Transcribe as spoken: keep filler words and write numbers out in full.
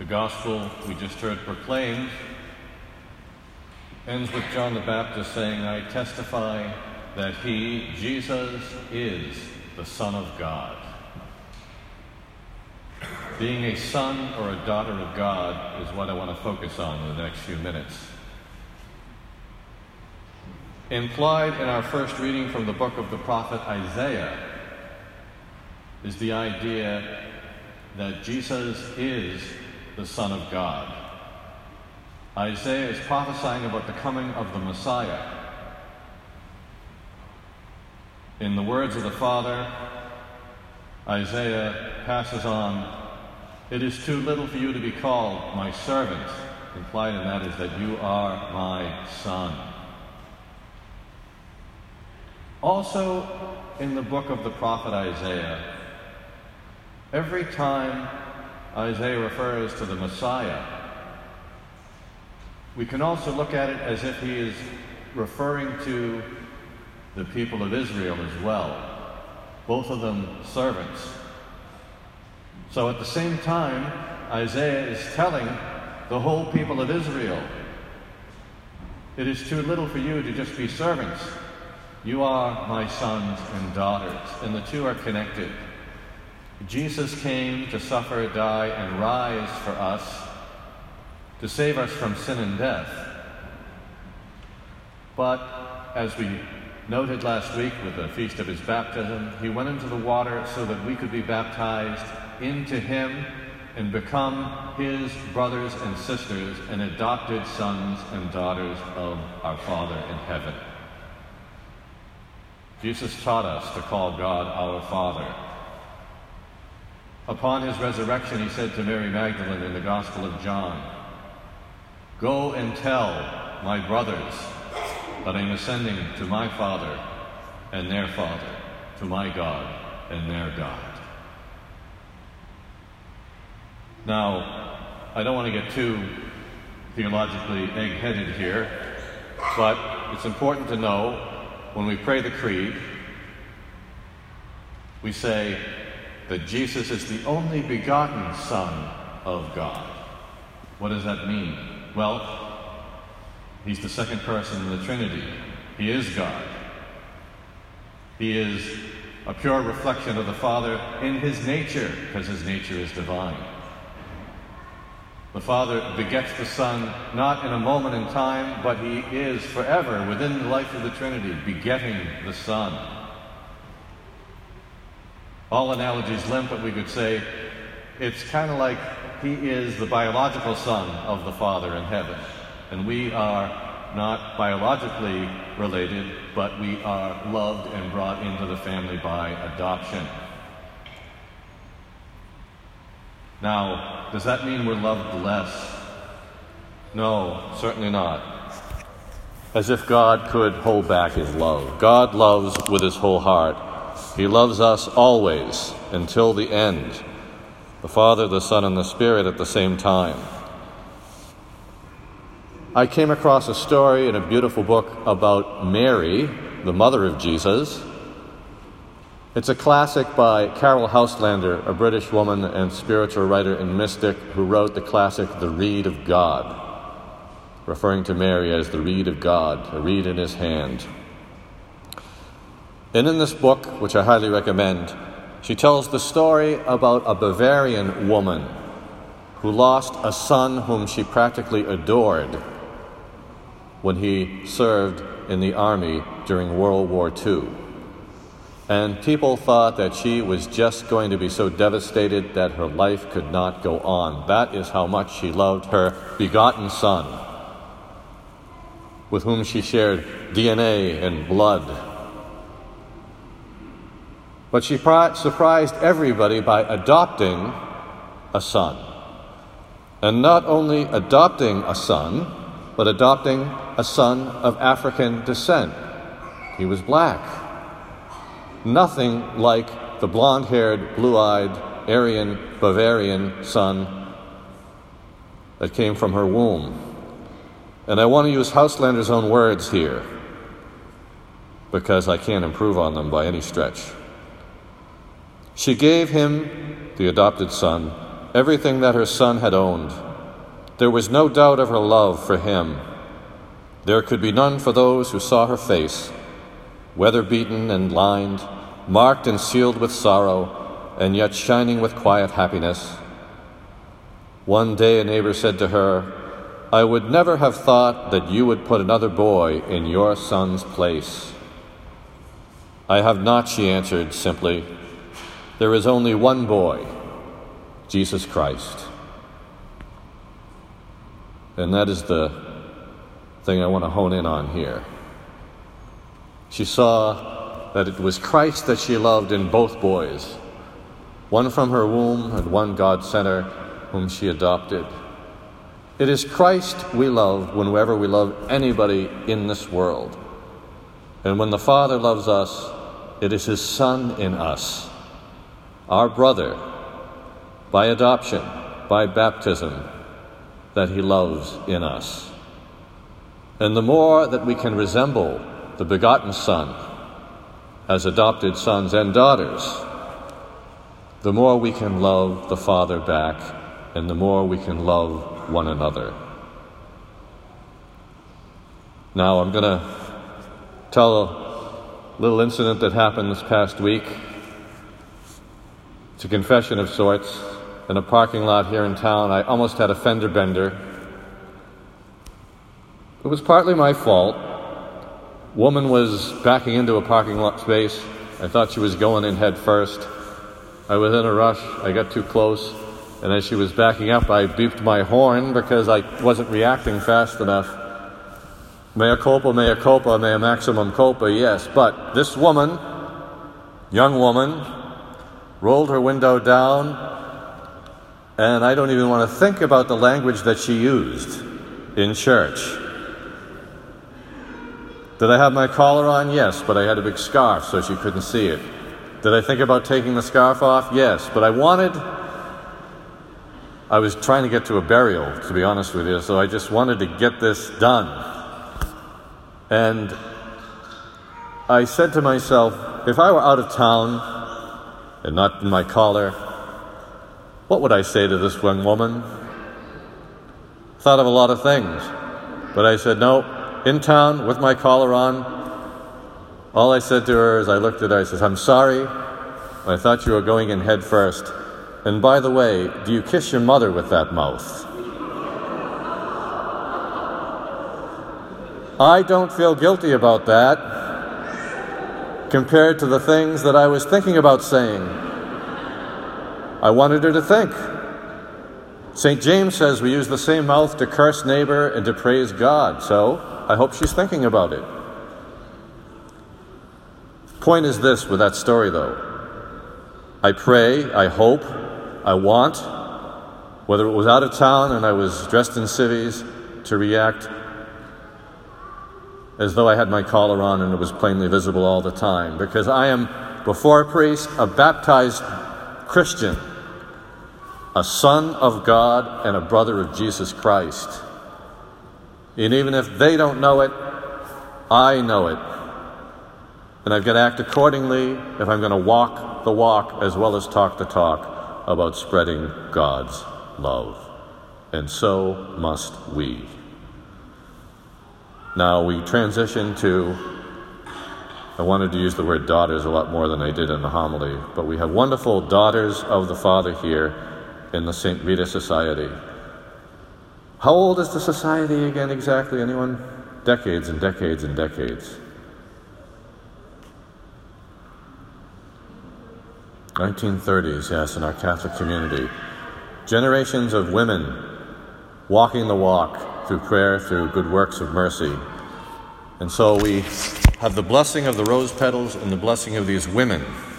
The gospel we just heard proclaimed ends with John the Baptist saying, I testify that he, Jesus, is the Son of God. Being a son or a daughter of God is what I want to focus on in the next few minutes. Implied in our first reading from the book of the prophet Isaiah is the idea that Jesus is the Son of God. Isaiah is prophesying about the coming of the Messiah. In the words of the Father, Isaiah passes on, it is too little for you to be called my servant. Implied in that is that you are my son. Also, in the book of the prophet Isaiah, every time Isaiah refers to the Messiah, we can also look at it as if he is referring to the people of Israel as well, both of them servants. So at the same time, Isaiah is telling the whole people of Israel, it is too little for you to just be servants. You are my sons and daughters, and the two are connected. Jesus came to suffer, die, and rise for us, to save us from sin and death. But as we noted last week with the feast of his baptism, he went into the water so that we could be baptized into him and become his brothers and sisters and adopted sons and daughters of our Father in heaven. Jesus taught us to call God our Father. Upon his resurrection, he said to Mary Magdalene in the Gospel of John, go and tell my brothers that I am ascending to my Father and their Father, to my God and their God. Now, I don't want to get too theologically egg-headed here, but it's important to know when we pray the creed, we say that Jesus is the only begotten Son of God. What does that mean? Well, he's the second person in the Trinity. He is God. He is a pure reflection of the Father in his nature, because his nature is divine. The Father begets the Son not in a moment in time, but he is forever within the life of the Trinity, begetting the Son. All analogies limp, but we could say it's kind of like he is the biological son of the Father in heaven. And we are not biologically related, but we are loved and brought into the family by adoption. Now, does that mean we're loved less? No, certainly not. As if God could hold back his love. God loves with his whole heart. He loves us always, until the end. The Father, the Son, and the Spirit at the same time. I came across a story in a beautiful book about Mary, the mother of Jesus. It's a classic by Carol Houselander, a British woman and spiritual writer and mystic who wrote the classic The Reed of God, referring to Mary as the reed of God, a reed in his hand. And in this book, which I highly recommend, she tells the story about a Bavarian woman who lost a son whom she practically adored when he served in the army during World War Two. And people thought that she was just going to be so devastated that her life could not go on. That is how much she loved her begotten son, with whom she shared D N A and blood. But she surprised everybody by adopting a son. And not only adopting a son, but adopting a son of African descent. He was black. Nothing like the blonde-haired, blue-eyed, Aryan, Bavarian son that came from her womb. And I want to use Houselander's own words here, because I can't improve on them by any stretch. She gave him, the adopted son, everything that her son had owned. There was no doubt of her love for him. There could be none for those who saw her face, weather-beaten and lined, marked and sealed with sorrow, and yet shining with quiet happiness. One day a neighbor said to her, "I would never have thought that you would put another boy in your son's place." "I have not," she answered simply. "There is only one boy, Jesus Christ." And that is the thing I want to hone in on here. She saw that it was Christ that she loved in both boys, one from her womb and one God sent her, whom she adopted. It is Christ we love whenever we love anybody in this world. And when the Father loves us, it is his Son in us, our brother, by adoption, by baptism, that he loves in us. And the more that we can resemble the begotten Son as adopted sons and daughters, the more we can love the Father back, and the more we can love one another. Now I'm going to tell a little incident that happened this past week. It's a confession of sorts. In a parking lot here in town, I almost had a fender bender. It was partly my fault. Woman was backing into a parking lot space. I thought she was going in head first. I was in a rush. I got too close. And as she was backing up, I beeped my horn because I wasn't reacting fast enough. Mea culpa, mea culpa, mea maximum culpa, yes. But this woman, young woman, rolled her window down, and I don't even want to think about the language that she used in church. Did I have my collar on? Yes, but I had a big scarf so she couldn't see it. Did I think about taking the scarf off? Yes, but I wanted... I was trying to get to a burial, to be honest with you, so I just wanted to get this done. And I said to myself, if I were out of town and not in my collar, what would I say to this young woman? Thought of a lot of things, but I said, no, in town with my collar on. All I said to her as I looked at her, I said, "I'm sorry, I thought you were going in head first. And by the way, do you kiss your mother with that mouth?" I don't feel guilty about that compared to the things that I was thinking about saying. I wanted her to think. Saint James says we use the same mouth to curse neighbor and to praise God, so I hope she's thinking about it. Point is this with that story, though. I pray, I hope, I want, whether it was out of town and I was dressed in civvies, to react as though I had my collar on and it was plainly visible all the time, because I am, before a priest, a baptized Christian, a son of God and a brother of Jesus Christ. And even if they don't know it, I know it. And I've got to act accordingly if I'm going to walk the walk as well as talk the talk about spreading God's love. And so must we. Now we transition to, I wanted to use the word daughters a lot more than I did in the homily, but we have wonderful daughters of the Father here in the Saint Rita Society. How old is the society again exactly, anyone? Decades and decades and decades. nineteen thirties, yes, in our Catholic community. Generations of women walking the walk through prayer, through good works of mercy. And so we have the blessing of the rose petals and the blessing of these women